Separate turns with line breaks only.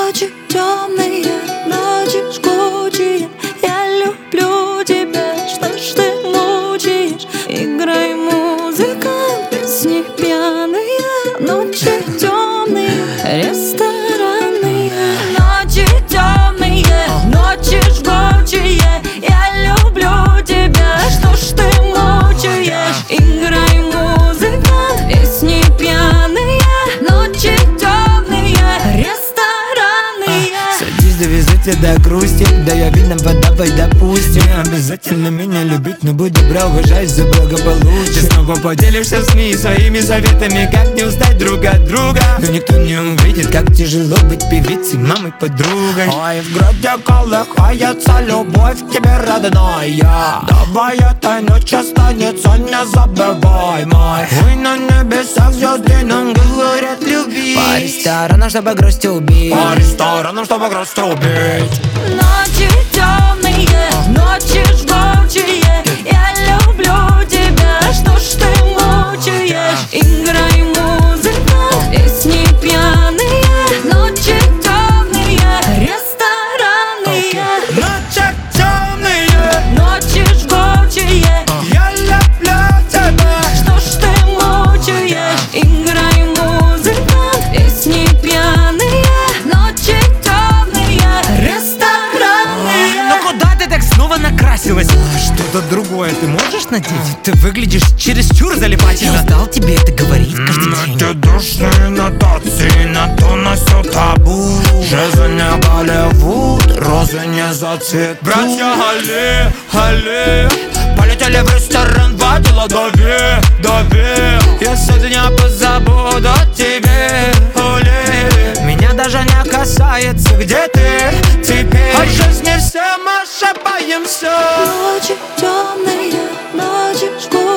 Ночи темные, ночи жгучие, я люблю тебя, что ж ты мучаешь? Играй, музыка, песни пьяные, ночи темные, ресторанные. Ночи темные, ночи жгучие, я люблю тебя, что ж ты мучаешь? Играй, музыка, песни пьяные, ночи темные, ресторанные.
Садись, довезу тебя до грусти, да я видно, давай допустим. Не обязательно меня любить, но будь добра, уважай за благополучие. Ты снова поделишься в СМИ своими советами, как не устать друг от друга. Но никто не увидит, как тяжело быть певицей, мамой, подругой. Ой, в груди колыхается любовь к тебе, родная. Давай этой ночью останется незабываемой. Ой, на небесах звезды нам говорят любить. По ресторанам, чтобы грусть убить. По ресторанам, чтобы грусть убить.
Ночи темные, ночи жгучие, я люблю тебя, что ж ты мучаешь? Играй, музыка, песни пьяные, ночи темные, ресторанные.
Ночи темные,
Ночи жгучие,
я люблю тебя.
что ж ты мучаешь? Играй, музыка, песни пьяные, ночи темные, ресторанные.
Ну куда ты так снова накрасилась? Что-то другое ты можешь надеть? Ты выглядишь чересчур залипательно. Я устал тебе это говорить каждый день.
Эти душные нотации на то на все табу. Жизнь не Голливуд, розы не зацветут. Братья Али, Али полетели в ресторан, водила дави. Я сегодня позабуду о тебе, Оли. Меня даже не касается, где ты теперь. От жизни все мы ошибаемся.
Ночи темные, ночи жгучие.